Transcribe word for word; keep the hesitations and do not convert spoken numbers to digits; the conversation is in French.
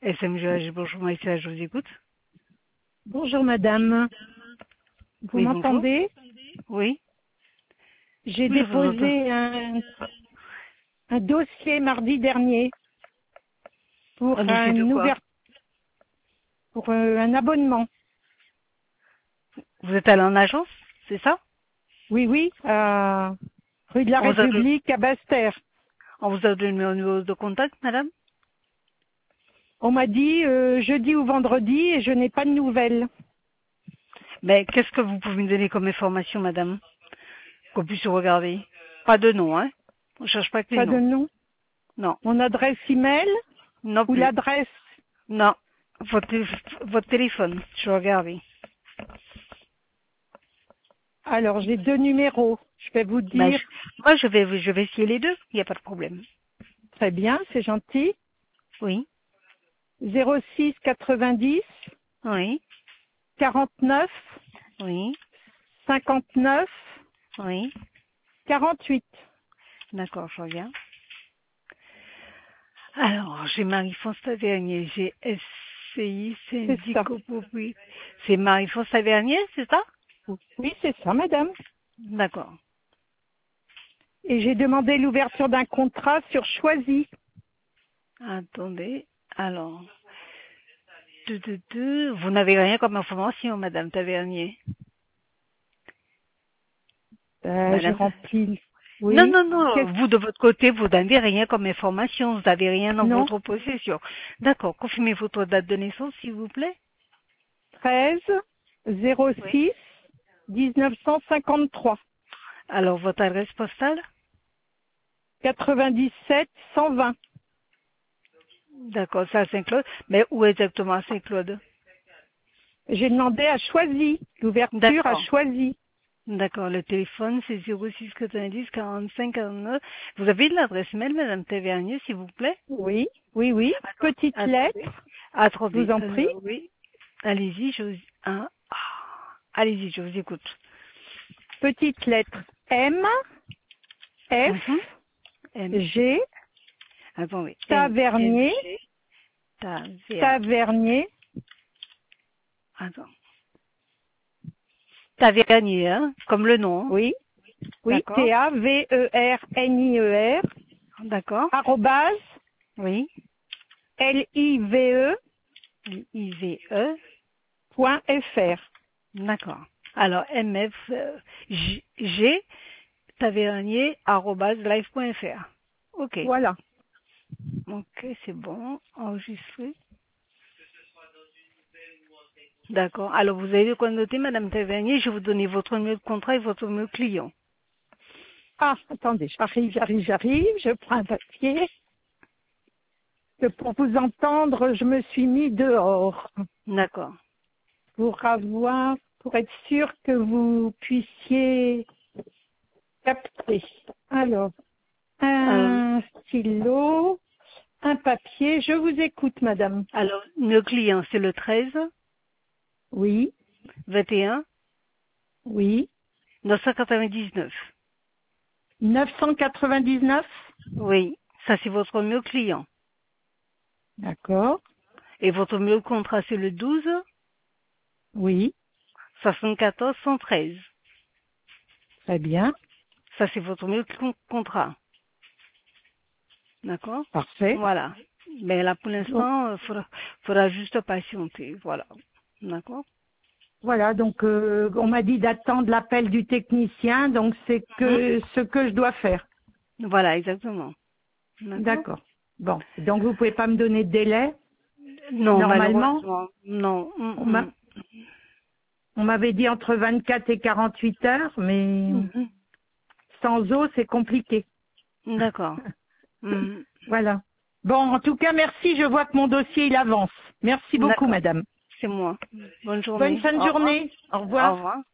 S M G H, bonjour Maïssa, je vous écoute. Bonjour madame, vous Oui, bonjour. m'entendez? Oui. J'ai Oui, je vous entends. déposé un, un dossier mardi dernier pour Un dossier un de quoi? ouvert, pour euh, un abonnement. Vous êtes allé en agence, c'est ça? Oui, oui, à rue de la On vous a, République à Basse-Terre. on vous a donné un numéro de contact, madame? On m'a dit euh, jeudi ou vendredi et je n'ai pas de nouvelles. Mais qu'est-ce que vous pouvez me donner comme information, madame? Qu'on puisse regarder. Pas de nom, hein? On cherche pas que les Pas de noms. nom. Non. Mon adresse email Non ou plus. l'adresse? Non. Votre, tél- votre téléphone, je vais regarder. Alors j'ai deux numéros. Je vais vous Ben, dire. je- moi, je vais, je vais essayer les deux. Il n'y a pas de problème. Très bien, c'est gentil. Oui. zéro six quatre-vingt-dix Oui. quarante-neuf Oui. cinquante-neuf Oui. quarante-huit. D'accord, je regarde. Alors, j'ai Marie-France Tavernier, j'ai S C I, C'est ça. Syndico Populi. C'est Marie-France Tavernier, c'est ça? Oui, c'est ça, madame. D'accord. Et j'ai demandé l'ouverture d'un contrat sur Choisy. Attendez. Alors, tu, tu, tu, vous n'avez rien comme information, Madame Tavernier. Euh, j'ai Madame Ta- rempli. Non, Oui. non, non. Qu'est-ce- Vous, de votre côté, vous n'avez rien comme information. Vous n'avez rien dans Non. votre possession. D'accord. Confirmez votre date de naissance, s'il vous plaît. treize zéro Oui. six mille neuf cent cinquante-trois. Alors, votre adresse postale? quatre-vingt-dix-sept cent vingt. D'accord, c'est à Saint-Claude. Mais où exactement à Saint-Claude? J'ai demandé à Choisy. L'ouverture à D'accord. Choisy. D'accord, le téléphone c'est zéro six quatre-vingt-dix quarante-cinq quarante-neuf. Vous avez de l'adresse mail, Madame Tavernier, s'il vous plaît? Oui. Oui, oui. Attends, Petite attendez. lettre. Je Attendez. vous en prie. Alors, oui. Allez-y, je vous... hein, ah, allez-y, je vous écoute. Petite lettre M F Mhm. M. G Attendez. M. M. Tavernier. G. Taver. Tavernier. Attends. Tavernier, hein, comme le nom. Hein. Oui. Oui. D'accord. T A V E R N I E R. D'accord. Arrobase Oui. L I V E I V E. point F R. D'accord. Alors, M F euh, G, G tavernier arobase live point F R. Ok. Voilà. Ok, c'est bon. Enregistré. D'accord. Alors, vous avez de quoi noter, Madame Tavernier. Je vais vous donner votre numéro de contrat et votre numéro de client. Ah, attendez, j'arrive, j'arrive, j'arrive, je prends un papier. Que pour vous entendre, je me suis mis dehors D'accord. pour avoir, pour être sûr que vous puissiez capter. Alors, Alors, un stylo, un papier. Je vous écoute, madame. alors le client, c'est le treize, Oui, vingt et un, oui. neuf cent quatre-vingt-dix-neuf. neuf cent quatre-vingt-dix-neuf. Oui. Ça, c'est votre numéro de client. D'accord. Et votre numéro de contrat, c'est le douze, Oui, soixante-quatorze, cent treize. très bien. Ça, c'est votre numéro de con- contrat. D'accord? Parfait. Voilà. Mais là, pour Donc, l'instant, il faudra, faudra juste patienter. Voilà. D'accord? voilà, donc euh, on m'a dit d'attendre l'appel du technicien, donc c'est Mhm. que ce que je dois faire. Voilà, exactement. D'accord? D'accord. Bon, donc vous pouvez pas me donner de délai. Non, Normalement, malheureusement, non. on m'a Mhm. on m'avait dit entre vingt-quatre et quarante-huit heures, mais Mhm. sans eau, c'est compliqué. D'accord. Mhm. Voilà. Bon, en tout cas, merci. Je vois que mon dossier il avance. Merci beaucoup, D'accord. madame. C'est moi. Bonne Bonne journée. fin de Au revoir. journée. Au Au revoir. revoir.